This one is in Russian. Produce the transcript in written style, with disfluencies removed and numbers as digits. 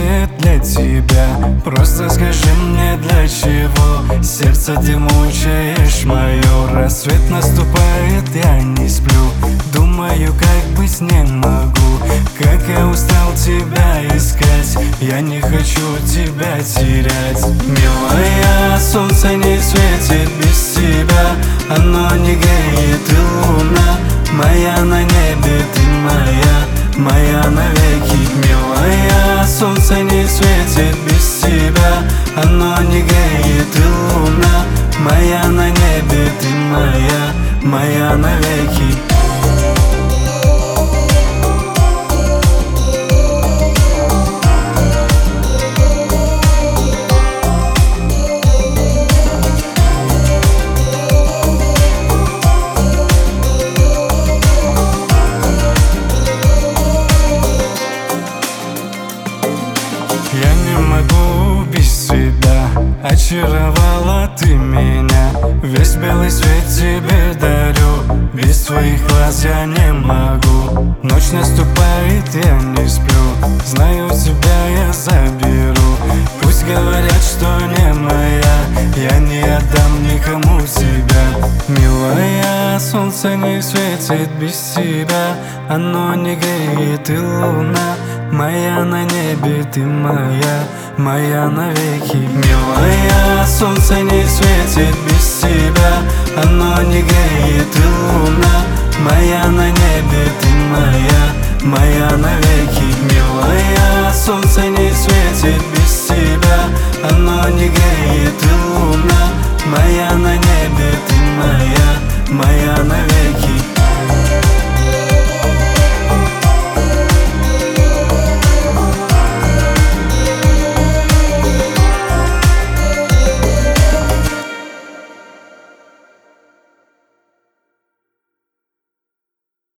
будет для тебя? Просто скажи мне, для чего сердце ты мучаешь мое. Рассвет наступает, я не сплю, думаю, как быть не могу. Как я устал тебя искать, я не хочу тебя терять. Милая, солнце не светит без тебя, оно не греет, и луна моя на небе, ты моя навеки. Милая, солнце не светит без тебя, оно не греет, и луна моя на небе, ты моя навеки. Я не могу без тебя, очаровала ты меня. Весь белый свет тебе дарю, без твоих глаз я не могу. Ночь наступает, я не сплю, знаю, тебя я заберу. Пусть говорят, что не моя, я не отдам никому тебя. Милая, солнце не светит без тебя, оно не греет, и луна моя на небе, ты моя навеки. Милая, солнце не светит без тебя, оно не греет, и луна моя на небе, ты моя навеки. Милая, солнце не светит без тебя, оно не греет, и луна моя на небе, ты моя навеки.